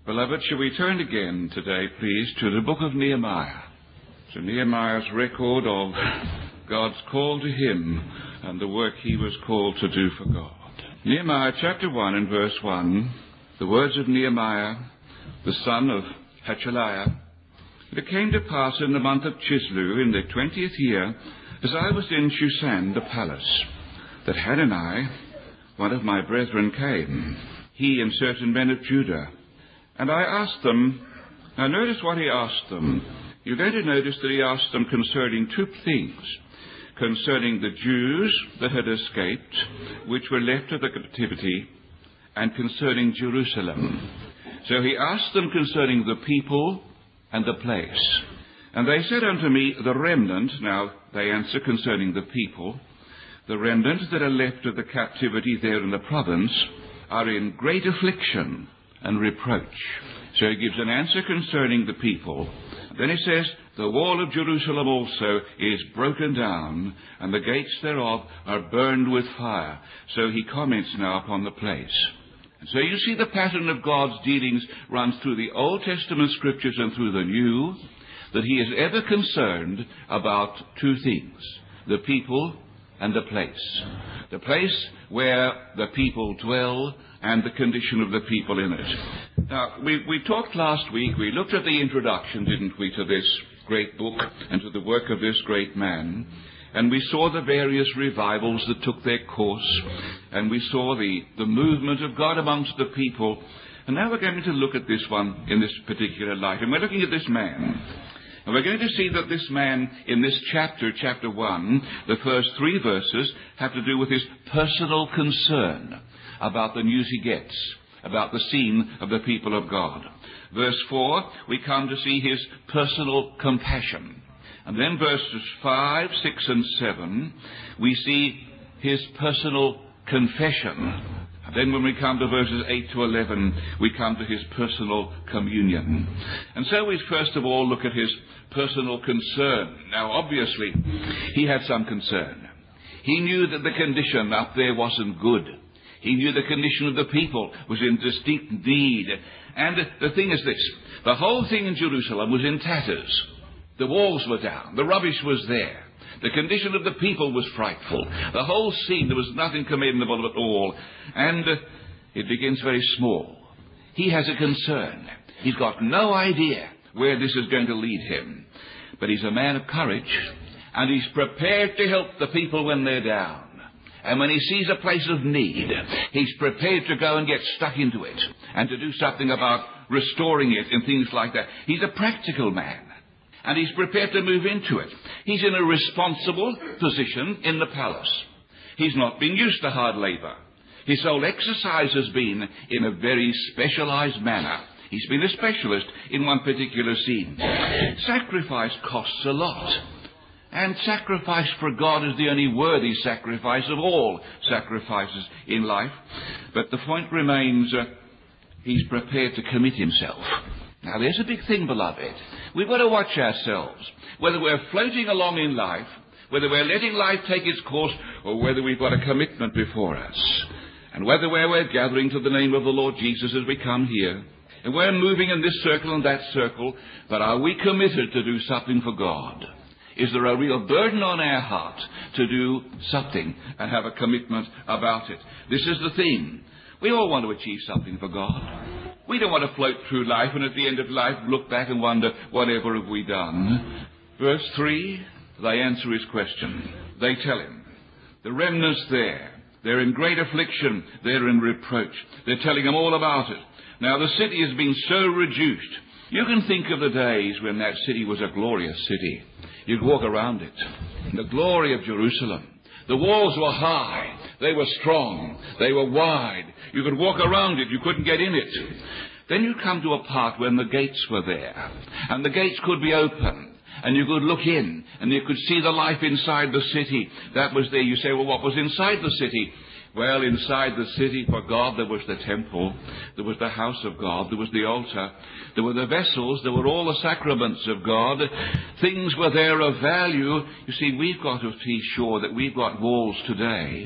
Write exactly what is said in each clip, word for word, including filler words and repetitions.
Beloved, shall we turn again today, please, to the book of Nehemiah, to Nehemiah's record of God's call to him and the work he was called to do for God. Nehemiah chapter one and verse one, the words of Nehemiah, the son of Hachaliah. It came to pass in the month of Chislew, in the twentieth year, as I was in Shushan the palace, that Hanani, one of my brethren, came, he and certain men of Judah. And I asked them, now notice what he asked them. You're going to notice that he asked them concerning two things. Concerning the Jews that had escaped, which were left of the captivity, and concerning Jerusalem. So he asked them concerning the people and the place. And they said unto me, the remnant, now they answer concerning the people, the remnant that are left of the captivity there in the province are in great affliction and reproach. So he gives an answer concerning the people. Then he says, the wall of Jerusalem also is broken down, and the gates thereof are burned with fire. So he comments now upon the place. And so you see the pattern of God's dealings runs through the Old Testament scriptures and through the New, that he is ever concerned about two things, the people and the place. The place where the people dwell and the condition of the people in it. Now, we, we talked last week, we looked at the introduction, didn't we, to this great book and to the work of this great man. And we saw the various revivals that took their course. And we saw the, the movement of God amongst the people. And now we're going to look at this one in this particular light. And we're looking at this man. And we're going to see that this man in this chapter, chapter one, the first three verses, have to do with his personal concern about the news he gets, about the scene of the people of God. Verse four, we come to see his personal compassion. And then verses five, six, and seven, we see his personal confession. And then when we come to verses eight to eleven, we come to his personal communion. And so we first of all look at his personal concern. Now, obviously, he had some concern. He knew that the condition up there wasn't good. He knew the condition of the people was in distinct need. And the thing is this, the whole thing in Jerusalem was in tatters. The walls were down. The rubbish was there. The condition of the people was frightful. The whole scene, there was nothing commendable at all. And uh, it begins very small. He has a concern. He's got no idea where this is going to lead him. But he's a man of courage, and he's prepared to help the people when they're down. And when he sees a place of need, he's prepared to go and get stuck into it and to do something about restoring it and things like that. He's a practical man. And he's prepared to move into it. He's in a responsible position in the palace. He's not been used to hard labor. His whole exercise has been in a very specialized manner. He's been a specialist in one particular scene. Sacrifice costs a lot. And sacrifice for God is the only worthy sacrifice of all sacrifices in life. But the point remains, uh, he's prepared to commit himself. Now, there's a big thing, beloved. We've got to watch ourselves. Whether we're floating along in life, whether we're letting life take its course, or whether we've got a commitment before us. And whether where we're gathering to the name of the Lord Jesus as we come here, and we're moving in this circle and that circle, but are we committed to do something for God? Is there a real burden on our heart to do something and have a commitment about it? This is the theme. We all want to achieve something for God. We don't want to float through life and at the end of life look back and wonder, whatever have we done? Verse three, they answer his question. They tell him, the remnant's there. They're in great affliction. They're in reproach. They're telling him all about it. Now, the city has been so reduced. You can think of the days when that city was a glorious city. You'd walk around it. The glory of Jerusalem. The walls were high. They were strong. They were wide. You could walk around it. You couldn't get in it. Then you come to a part when the gates were there. And the gates could be open. And you could look in. And you could see the life inside the city. That was there. You say, well, what was inside the city? Well, inside the city for God, there was the temple, there was the house of God, there was the altar, there were the vessels, there were all the sacraments of God. Things were there of value. You see, we've got to be sure that we've got walls today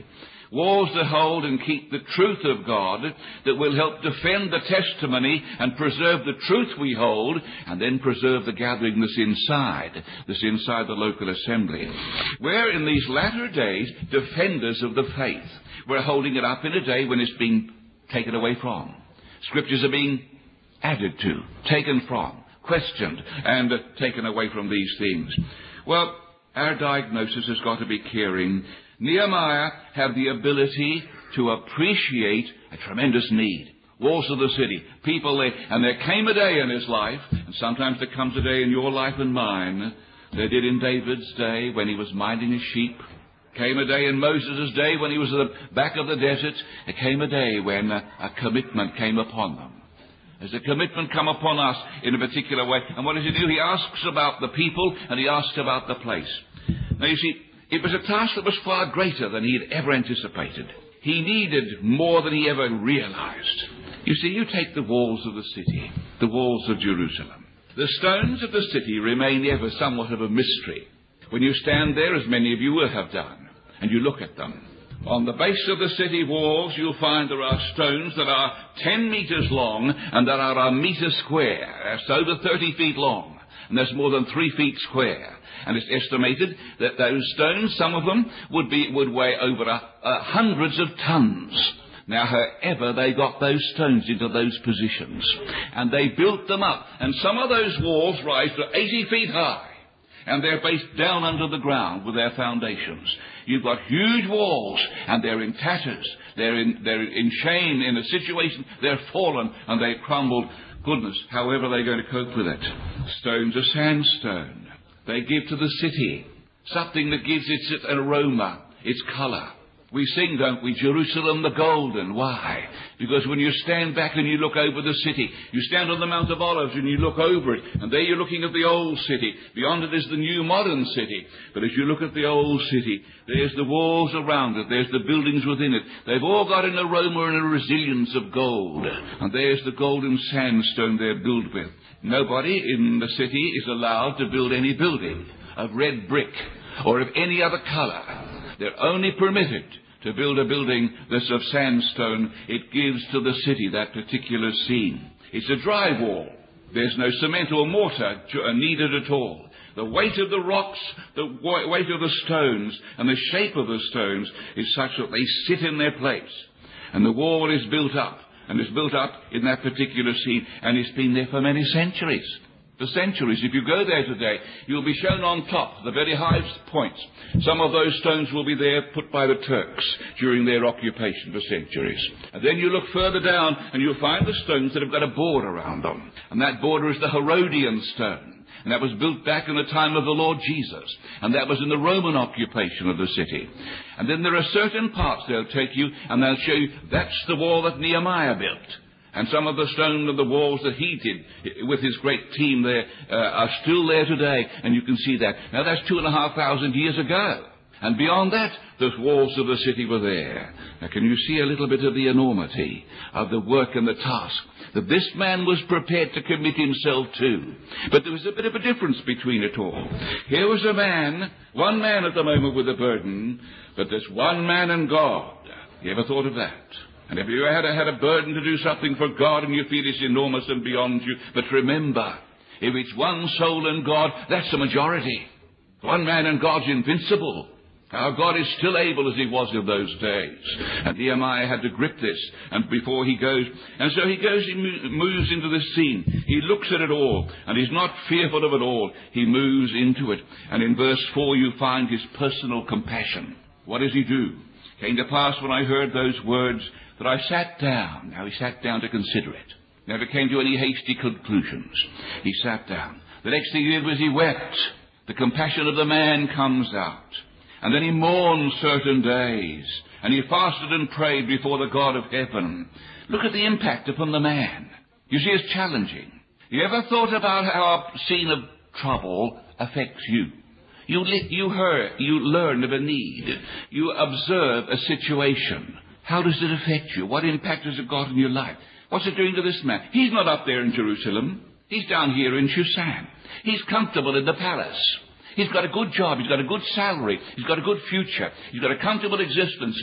Walls that hold and keep the truth of God, that will help defend the testimony and preserve the truth we hold, and then preserve the gathering that's inside, that's inside the local assembly. We're in these latter days defenders of the faith. We're holding it up in a day when it's being taken away from. Scriptures are being added to, taken from, questioned, and uh, taken away from these things. Well, our diagnosis has got to be caring. Nehemiah had the ability to appreciate a tremendous need. Walls of the city, people there, and there came a day in his life, and sometimes there comes a day in your life and mine. There did in David's day when he was minding his sheep. Came a day in Moses' day when he was at the back of the desert. There came a day when a, a commitment came upon them. There's a commitment come upon us in a particular way. And what does he do? He asks about the people and he asks about the place. Now you see, it was a task that was far greater than he had ever anticipated. He needed more than he ever realized. You see, you take the walls of the city, the walls of Jerusalem. The stones of the city remain ever somewhat of a mystery. When you stand there, as many of you will have done, and you look at them, on the base of the city walls you'll find there are stones that are ten meters long and that are a meter square. That's over thirty feet long, and there's more than three feet square. And it's estimated that those stones, some of them, would be would weigh over a, a hundreds of tons. Now, however, they got those stones into those positions, and they built them up. And some of those walls rise to eighty feet high, and they're based down under the ground with their foundations. You've got huge walls, and they're in tatters. They're in they're in shame, in a situation. They're fallen, and they've crumbled. Goodness, however they're going to cope with it. Stones of sandstone. They give to the city something that gives it an aroma, its colour. We sing, don't we, Jerusalem the golden. Why? Because when you stand back and you look over the city, you stand on the Mount of Olives and you look over it, and there you're looking at the old city. Beyond it is the new modern city. But as you look at the old city, there's the walls around it, there's the buildings within it. They've all got an aroma and a resilience of gold. And there's the golden sandstone they're built with. Nobody in the city is allowed to build any building of red brick or of any other colour. They're only permitted to build a building that's of sandstone. It gives to the city that particular scene. It's a dry wall. There's no cement or mortar needed at all. The weight of the rocks, the weight of the stones, and the shape of the stones is such that they sit in their place. And the wall is built up, and it's built up in that particular scene, and it's been there for many centuries. For centuries. If you go there today, you'll be shown on top, the very highest points. Some of those stones will be there put by the Turks during their occupation for centuries. And then you look further down and you'll find the stones that have got a border around them. And that border is the Herodian stone. And that was built back in the time of the Lord Jesus. And that was in the Roman occupation of the city. And then there are certain parts they'll take you and they'll show you that's the wall that Nehemiah built. And some of the stone of the walls that he did with his great team there uh, are still there today, and you can see that. Now that's two and a half thousand years ago. And beyond that, the walls of the city were there. Now can you see a little bit of the enormity of the work and the task that this man was prepared to commit himself to? But there was a bit of a difference between it all. Here was a man, one man at the moment with a burden, but there's one man and God. You ever thought of that? And if you had a, had a burden to do something for God and you feel it's enormous and beyond you, but remember, if it's one soul and God, that's the majority. One man and God's invincible. Our God is still able as he was in those days. And Nehemiah had to grip this. And before he goes, and so he goes, he moves into this scene. He looks at it all, and he's not fearful of it all. He moves into it. And in verse four you find his personal compassion. What does he do? Came to pass when I heard those words that I sat down. Now he sat down to consider it. Never came to any hasty conclusions. He sat down. The next thing he did was he wept. The compassion of the man comes out. And then he mourned certain days. And he fasted and prayed before the God of heaven. Look at the impact upon the man. You see, it's challenging. You ever thought about how a scene of trouble affects you? You, li- you, heard, you learn of a need. You observe a situation. How does it affect you? What impact has it got on your life? What's it doing to this man? He's not up there in Jerusalem. He's down here in Shushan. He's comfortable in the palace. He's got a good job. He's got a good salary. He's got a good future. He's got a comfortable existence.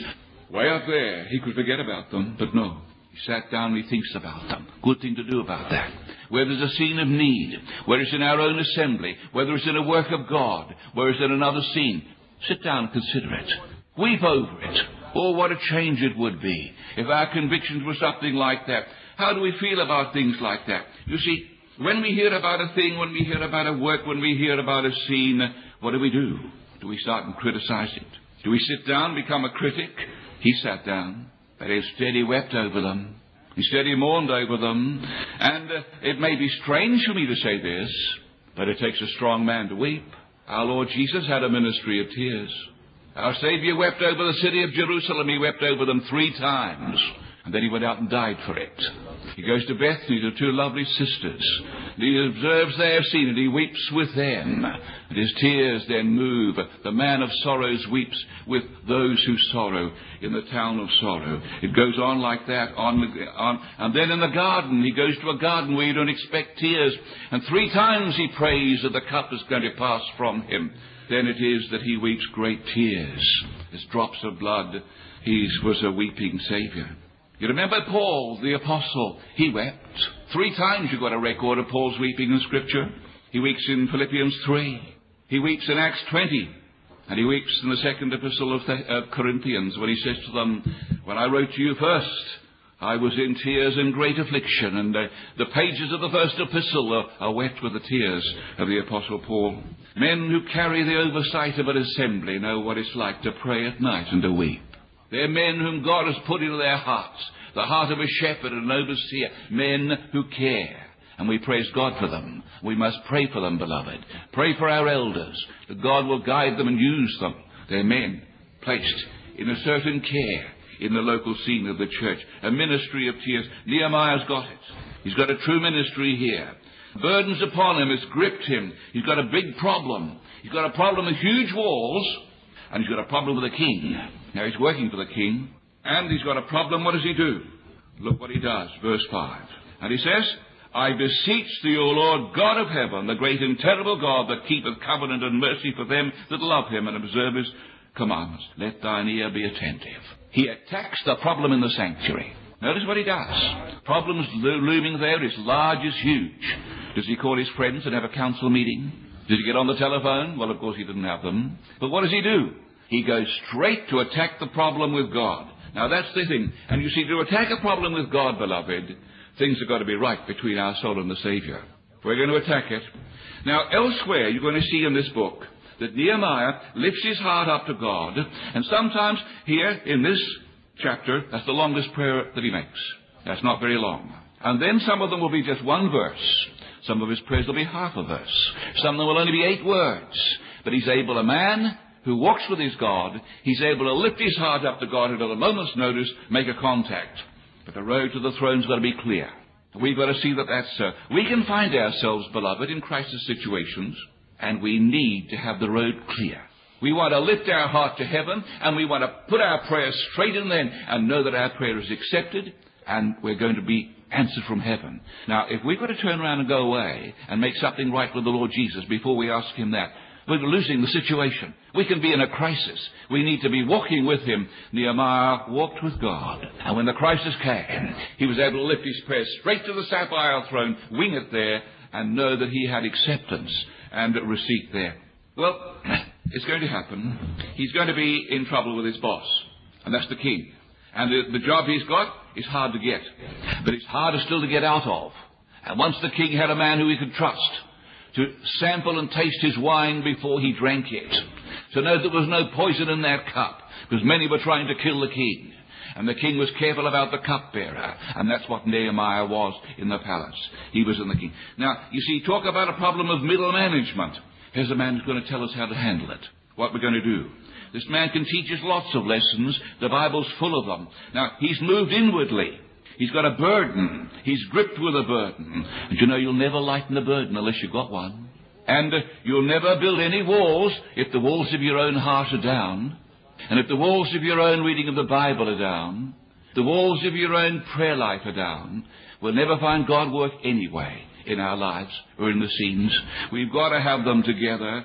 Way up there, he could forget about them, but no. He sat down and he thinks about them. Good thing to do about that. Where there's a scene of need, whether it's in our own assembly, whether it's in a work of God, whether it's in another scene, sit down and consider it. Weep over it. Oh, what a change it would be if our convictions were something like that. How do we feel about things like that? You see, when we hear about a thing, when we hear about a work, when we hear about a scene, what do we do? Do we start and criticize it? Do we sit down, become a critic? He sat down, but instead he wept over them. Instead he mourned over them. And uh, it may be strange for me to say this, but it takes a strong man to weep. Our Lord Jesus had a ministry of tears. Our Savior wept over the city of Jerusalem. He wept over them three times. And then he went out and died for it. He goes to Bethany to two lovely sisters. He observes their scene and he weeps with them. And his tears then move. The man of sorrows weeps with those who sorrow in the town of sorrow. It goes on like that. On, on. And then in the garden, he goes to a garden where you don't expect tears. And three times he prays that the cup is going to pass from him. Then it is that he weeps great tears. As drops of blood, he was a weeping Saviour. You remember Paul, the apostle, he wept. Three times you've got a record of Paul's weeping in Scripture. He weeps in Philippians three. He weeps in Acts twenty. And he weeps in the second epistle of, the, of Corinthians when he says to them, when I wrote to you first, I was in tears and great affliction. And uh, the pages of the first epistle are, are wet with the tears of the apostle Paul. Men who carry the oversight of an assembly know what it's like to pray at night and to weep. They're men whom God has put into their hearts, the heart of a shepherd and an overseer, men who care. And we praise God for them. We must pray for them, beloved. Pray for our elders, that God will guide them and use them. They're men placed in a certain care in the local scene of the church. A ministry of tears. Nehemiah's got it. He's got a true ministry here. Burdens upon him has gripped him. He's got a big problem. He's got a problem with huge walls, and he's got a problem with the king. Now he's working for the king, and he's got a problem. What does he do? Look what he does, verse five. And he says, I beseech thee, O Lord, God of heaven, the great and terrible God that keepeth covenant and mercy for them that love him and observe his commandments. Let thine ear be attentive. He attacks the problem in the sanctuary. Notice what he does. Problems lo- looming there is large, is huge. Does he call his friends and have a council meeting? Does he get on the telephone? Well, of course he didn't have them. But what does he do? He goes straight to attack the problem with God. Now that's the thing. And you see, to attack a problem with God, beloved, things have got to be right between our soul and the Savior. We're going to attack it. Now elsewhere, you're going to see in this book that Nehemiah lifts his heart up to God. And sometimes here in this chapter, that's the longest prayer that he makes. That's not very long. And then some of them will be just one verse. Some of his prayers will be half a verse. Some of them will only be eight words. But he's able, a man who walks with his God, he's able to lift his heart up to God and at a moment's notice make a contact. But the road to the throne's got to be clear. We've got to see that that's so. We can find ourselves, beloved, in crisis situations, and we need to have the road clear. We want to lift our heart to heaven, and we want to put our prayers straight in then and know that our prayer is accepted, and we're going to be answered from heaven. Now, if we've got to turn around and go away and make something right with the Lord Jesus before we ask him that, we're losing the situation. We can be in a crisis. We need to be walking with him. Nehemiah walked with God. And when the crisis came, he was able to lift his prayers straight to the sapphire throne, wing it there, and know that he had acceptance and receipt there. Well, it's going to happen. He's going to be in trouble with his boss, and that's the king. And the, the job he's got is hard to get, but it's harder still to get out of. And once the king had a man who he could trust to sample and taste his wine before he drank it, to know there was no poison in that cup, because many were trying to kill the king. And the king was careful about the cupbearer. And that's what Nehemiah was in the palace. He was in the king. Now, you see, talk about a problem of middle management. Here's a man who's going to tell us how to handle it, what we're going to do. This man can teach us lots of lessons. The Bible's full of them. Now, he's moved inwardly. He's got a burden. He's gripped with a burden. And you know, you'll never lighten the burden unless you've got one. And uh, you'll never build any walls if the walls of your own heart are down. And if the walls of your own reading of the Bible are down, the walls of your own prayer life are down, we'll never find God work anyway in our lives or in the scenes. We've got to have them together.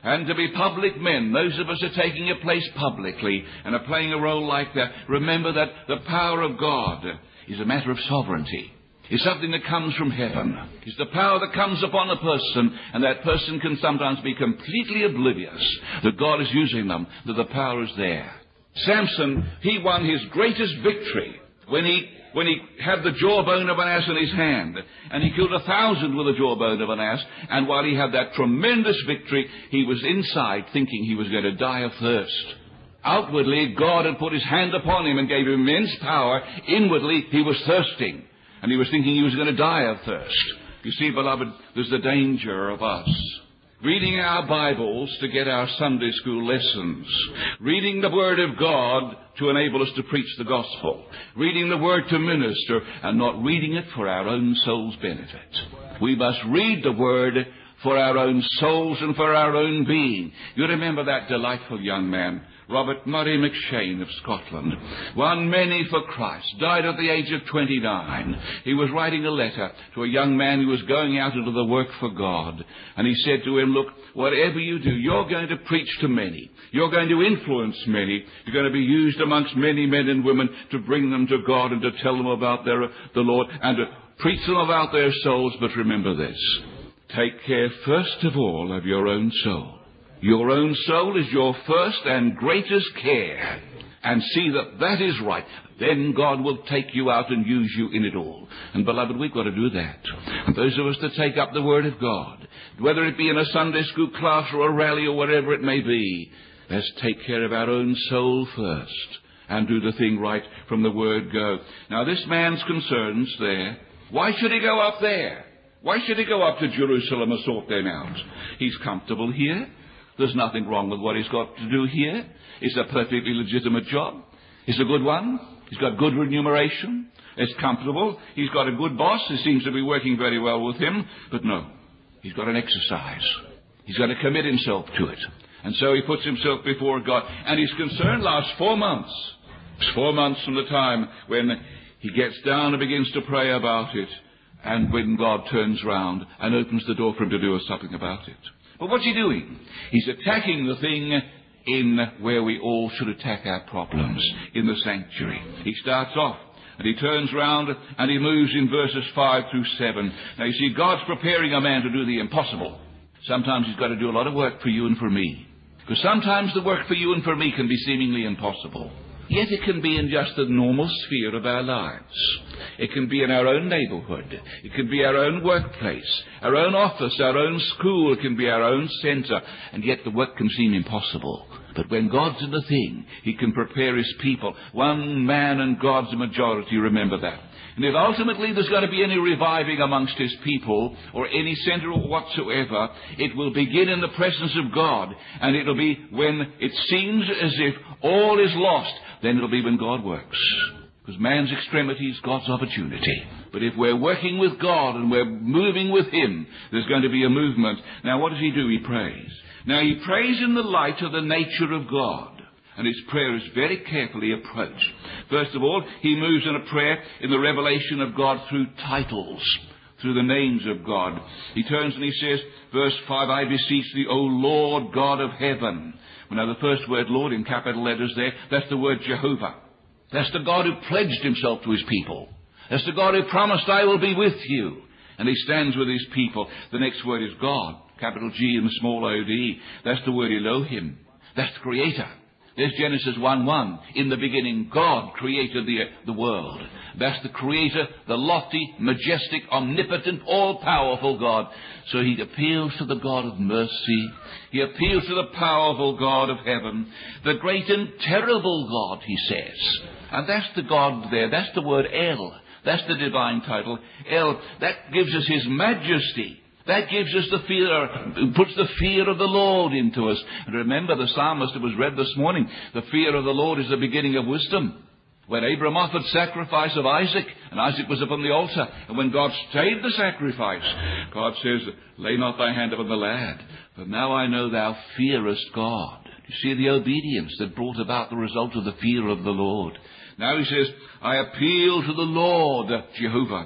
And to be public men, those of us who are taking a place publicly and are playing a role like that, remember that the power of God is a matter of sovereignty. It's something that comes from heaven. It's the power that comes upon a person, and that person can sometimes be completely oblivious that God is using them, that the power is there. Samson, he won his greatest victory when he when he had the jawbone of an ass in his hand, and he killed a thousand with the jawbone of an ass, and while he had that tremendous victory, he was inside thinking he was going to die of thirst. Outwardly, God had put his hand upon him and gave him immense power. Inwardly, he was thirsting, and he was thinking he was going to die of thirst. You see, beloved, there's the danger of us reading our Bibles to get our Sunday school lessons, reading the Word of God to enable us to preach the gospel, reading the Word to minister, and not reading it for our own soul's benefit. We must read the Word for our own souls and for our own being. You remember that delightful young man, Robert Murray McShane of Scotland, won many for Christ, died at the age of twenty-nine. He was writing a letter to a young man who was going out into the work for God. And he said to him, look, whatever you do, you're going to preach to many. You're going to influence many. You're going to be used amongst many men and women to bring them to God and to tell them about their, the Lord and to preach them about their souls. But remember this, take care first of all of your own soul. Your own soul is your first and greatest care. And see that that is right. Then God will take you out and use you in it all. And beloved, we've got to do that. And those of us that take up the Word of God, whether it be in a Sunday school class or a rally or whatever it may be, let's take care of our own soul first and do the thing right from the word go. Now, this man's concerns there, why should he go up there? Why should he go up to Jerusalem and sort them out? He's comfortable here. There's nothing wrong with what he's got to do here. It's a perfectly legitimate job. It's a good one. He's got good remuneration. It's comfortable. He's got a good boss who seems to be working very well with him. But no, he's got an exercise. He's got to commit himself to it. And so he puts himself before God. And his concern lasts four months. It's four months from the time when he gets down and begins to pray about it, and when God turns round and opens the door for him to do something about it. But what's he doing? He's attacking the thing in where we all should attack our problems, in the sanctuary. He starts off and he turns round and he moves in verses five through seven. Now you see, God's preparing a man to do the impossible. Sometimes he's got to do a lot of work for you and for me. Because sometimes the work for you and for me can be seemingly impossible. Yet it can be in just the normal sphere of our lives. It can be in our own neighborhood. It can be our own workplace, our own office, our own school. It can be our own center. And yet the work can seem impossible. But when God's in the thing, he can prepare his people. One man and God's the majority, remember that. And if ultimately there's going to be any reviving amongst his people, or any center whatsoever, it will begin in the presence of God. And it'll be when it seems as if all is lost, then it'll be when God works. Because man's extremity is God's opportunity. But if we're working with God and we're moving with him, there's going to be a movement. Now what does he do? He prays. Now he prays in the light of the nature of God. And his prayer is very carefully approached. First of all, he moves in a prayer in the revelation of God through titles, through the names of God. He turns and he says, verse five, I beseech thee, O Lord God of heaven. Now the first word, Lord, in capital letters there, that's the word Jehovah. That's the God who pledged himself to his people. That's the God who promised, I will be with you. And he stands with his people. The next word is God, capital G and small O D. That's the word Elohim. That's the Creator. There's Genesis one one. In the beginning, God created the, the world. That's the Creator, the lofty, majestic, omnipotent, all-powerful God. So he appeals to the God of mercy. He appeals to the powerful God of heaven. The great and terrible God, he says. And that's the God there. That's the word El. That's the divine title. El, that gives us his majesty. That gives us the fear, puts the fear of the Lord into us. And remember the psalmist that was read this morning, the fear of the Lord is the beginning of wisdom. When Abraham offered sacrifice of Isaac, and Isaac was upon the altar, and when God stayed the sacrifice, God says, lay not thy hand upon the lad, for now I know thou fearest God. You see the obedience that brought about the result of the fear of the Lord. Now he says, I appeal to the Lord, Jehovah.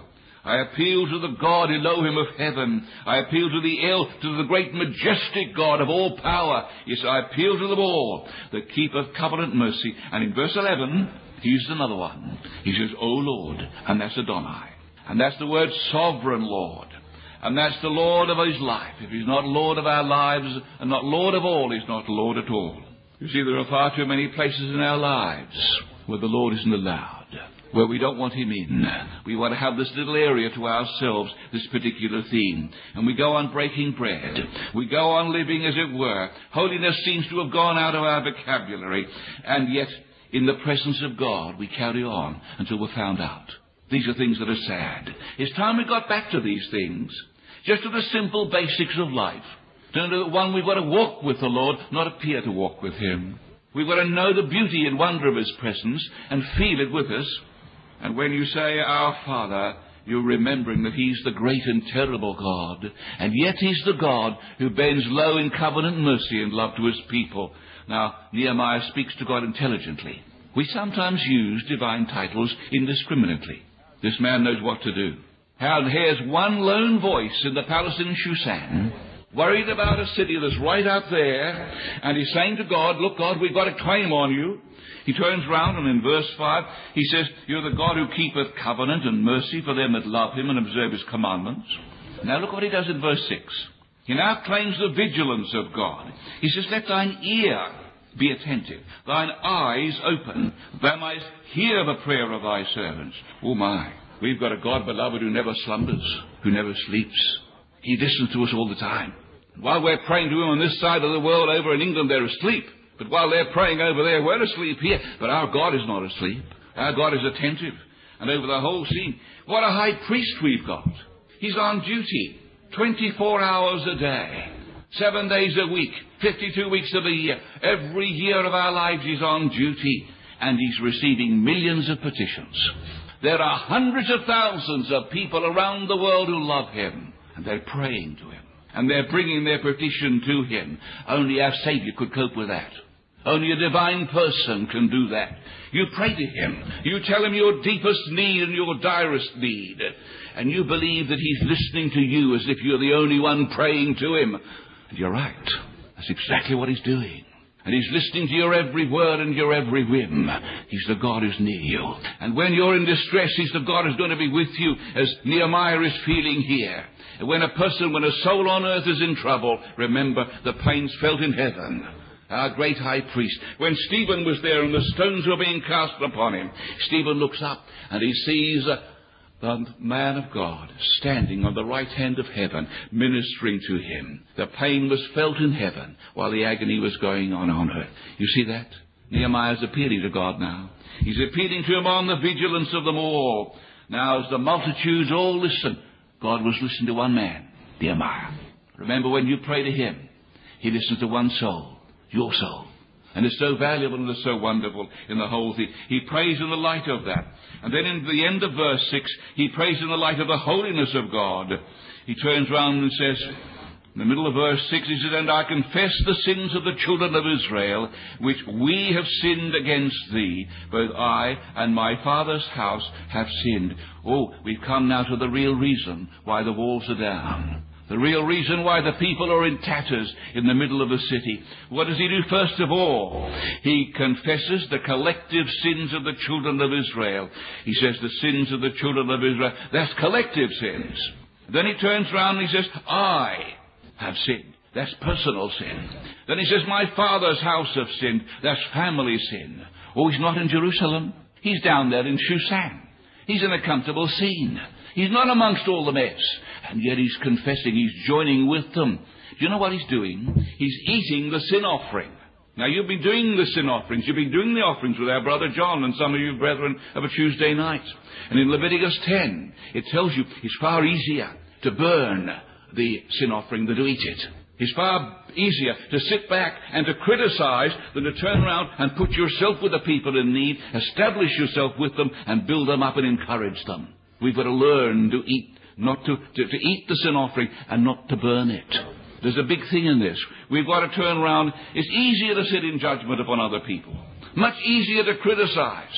I appeal to the God Elohim of heaven. I appeal to the El, to the great majestic God of all power. Yes, I appeal to them all that keepeth covenant mercy. And in verse eleven, he uses another one. He says, O Lord, and that's Adonai. And that's the word sovereign Lord. And that's the Lord of his life. If he's not Lord of our lives and not Lord of all, he's not Lord at all. You see, there are far too many places in our lives where the Lord isn't allowed, where we don't want him in. We want to have this little area to ourselves, this particular theme. And we go on breaking bread. We go on living, as it were. Holiness seems to have gone out of our vocabulary. And yet, in the presence of God, we carry on until we're found out. These are things that are sad. It's time we got back to these things. Just to the simple basics of life. To know that, one, we've got to walk with the Lord, not appear to walk with him. We've got to know the beauty and wonder of his presence and feel it with us. And when you say, Our Father, you're remembering that he's the great and terrible God. And yet he's the God who bends low in covenant mercy and love to his people. Now, Nehemiah speaks to God intelligently. We sometimes use divine titles indiscriminately. This man knows what to do. And here's one lone voice in the palace in Shushan, worried about a city that's right out there, and he's saying to God, Look, God, we've got a claim on you. He turns round, and in verse five, he says, You're the God who keepeth covenant and mercy for them that love him and observe his commandments. Now look what he does in verse six. He now claims the vigilance of God. He says, Let thine ear be attentive, thine eyes open, thou mayest hear the prayer of thy servants. Oh my, we've got a God, beloved, who never slumbers, who never sleeps. He listens to us all the time. While we're praying to him on this side of the world, over in England, they're asleep. But while they're praying over there, we're asleep here. But our God is not asleep. Our God is attentive. And over the whole scene, what a high priest we've got. He's on duty twenty-four hours a day, seven days a week, fifty-two weeks of the year. Every year of our lives he's on duty. And he's receiving millions of petitions. There are hundreds of thousands of people around the world who love him. And they're praying to him. And they're bringing their petition to him. Only our Savior could cope with that. Only a divine person can do that. You pray to him. You tell him your deepest need and your direst need. And you believe that he's listening to you as if you're the only one praying to him. And you're right. That's exactly what he's doing. And he's listening to your every word and your every whim. He's the God who's near you. And when you're in distress, he's the God who's going to be with you, as Nehemiah is feeling here. And when a person, when a soul on earth is in trouble, remember the pains felt in heaven. Our great high priest. When Stephen was there and the stones were being cast upon him, Stephen looks up and he sees uh, the man of God standing on the right hand of heaven, ministering to him. The pain was felt in heaven while the agony was going on on earth. You see that? Nehemiah's appealing to God now. He's appealing to him on the vigilance of them all. Now as the multitudes all listen, God was listening to one man, Nehemiah. Remember, when you pray to him, he listens to one soul, your soul. And it's so valuable and it's so wonderful in the whole thing. He prays in the light of that. And then in the end of verse six, he prays in the light of the holiness of God. He turns round and says, in the middle of verse six, he says, And I confess the sins of the children of Israel, which we have sinned against thee. Both I and my father's house have sinned. Oh, we've come now to the real reason why the walls are down. The real reason why the people are in tatters in the middle of the city. What does he do first of all? He confesses the collective sins of the children of Israel. He says the sins of the children of Israel, that's collective sins. Then he turns around and he says, I have sinned. That's personal sin. Then he says, my father's house have sinned. That's family sin. Oh, he's not in Jerusalem. He's down there in Shushan. He's in a comfortable scene. He's not amongst all the mess. And yet he's confessing, he's joining with them. Do you know what he's doing? He's eating the sin offering. Now, you've been doing the sin offerings. You've been doing the offerings with our brother John and some of you brethren of a Tuesday night. And in Leviticus ten, it tells you it's far easier to burn the sin offering than to eat it. It's far easier to sit back and to criticize than to turn around and put yourself with the people in need, establish yourself with them, and build them up and encourage them. We've got to learn to eat, not to, to, to eat the sin offering and not to burn it. There's a big thing in this. We've got to turn around. It's easier to sit in judgment upon other people. Much easier to criticize.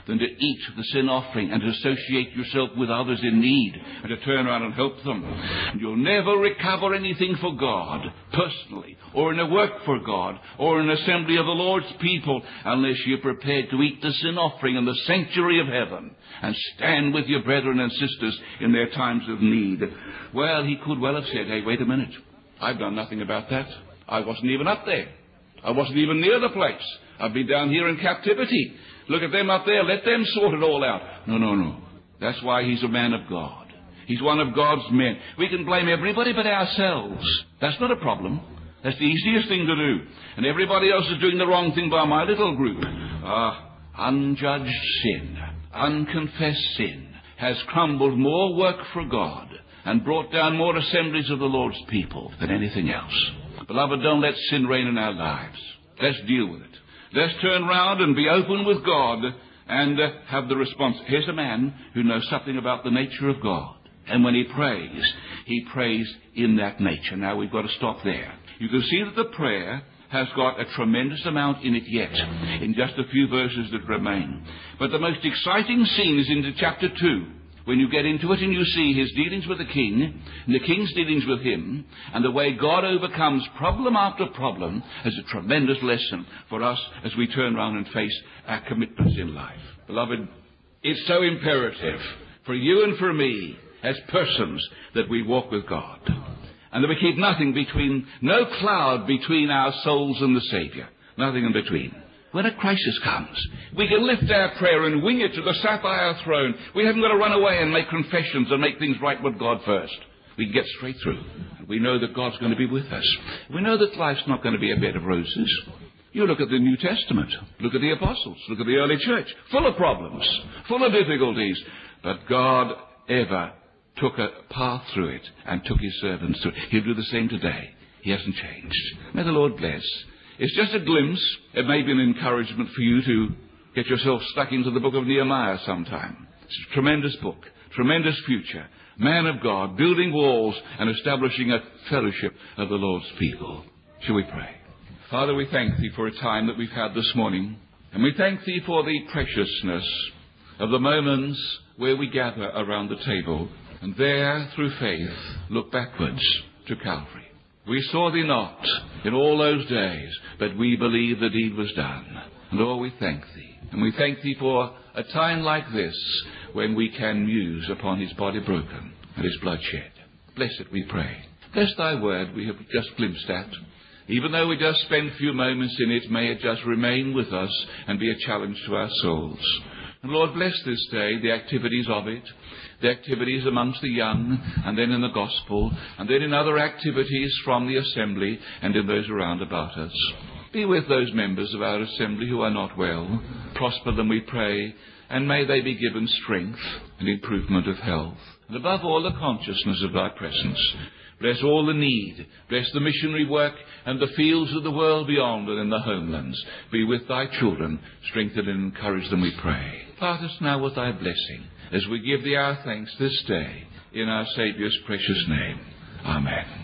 than to eat the sin offering and to associate yourself with others in need and to turn around and help them. And you'll never recover anything for God, personally, or in a work for God, or in an assembly of the Lord's people, unless you're prepared to eat the sin offering in the sanctuary of heaven and stand with your brethren and sisters in their times of need. Well, he could well have said, hey, wait a minute. I've done nothing about that. I wasn't even up there. I wasn't even near the place. I've been down here in captivity. Look at them up there. Let them sort it all out. No, no, no. That's why he's a man of God. He's one of God's men. We can blame everybody but ourselves. That's not a problem. That's the easiest thing to do. And everybody else is doing the wrong thing by my little group. Ah, unjudged sin, unconfessed sin, has crumbled more work for God and brought down more assemblies of the Lord's people than anything else. Beloved, don't let sin reign in our lives. Let's deal with it. Let's turn round and be open with God and uh, have the response. Here's a man who knows something about the nature of God. And when he prays, he prays in that nature. Now, we've got to stop there. You can see that the prayer has got a tremendous amount in it yet, in just a few verses that remain. But the most exciting scene is into chapter two. When you get into it and you see his dealings with the king, and the king's dealings with him, and the way God overcomes problem after problem, as a tremendous lesson for us as we turn around and face our commitments in life. Beloved, it's so imperative for you and for me as persons that we walk with God, and that we keep nothing between, no cloud between our souls and the Savior, nothing in between. When a crisis comes, we can lift our prayer and wing it to the sapphire throne. We haven't got to run away and make confessions and make things right with God first. We can get straight through. We know that God's going to be with us. We know that life's not going to be a bed of roses. You look at the New Testament. Look at the apostles. Look at the early church. Full of problems. Full of difficulties. But God ever took a path through it and took his servants through it. He'll do the same today. He hasn't changed. May the Lord bless. It's just a glimpse. It may be an encouragement for you to get yourself stuck into the book of Nehemiah sometime. It's a tremendous book, tremendous future. Man of God, building walls and establishing a fellowship of the Lord's people. Shall we pray? Father, we thank thee for a time that we've had this morning. And we thank thee for the preciousness of the moments where we gather around the table and there, through faith, look backwards to Calvary. We saw thee not in all those days, but we believe the deed was done. And Lord, we thank thee. And we thank thee for a time like this when we can muse upon his body broken and his blood shed. Bless it, we pray. Bless thy word we have just glimpsed at. Even though we just spend a few moments in it, may it just remain with us and be a challenge to our souls. And Lord, bless this day, the activities of it, the activities amongst the young, and then in the gospel, and then in other activities from the assembly and in those around about us. Be with those members of our assembly who are not well. Prosper them, we pray, and may they be given strength and improvement of health. And above all, the consciousness of thy presence. Bless all the need. Bless the missionary work and the fields of the world beyond and in the homelands. Be with thy children. Strengthen and encourage them, we pray. Part us now with thy blessing as we give thee our thanks this day in our Saviour's precious name. Amen.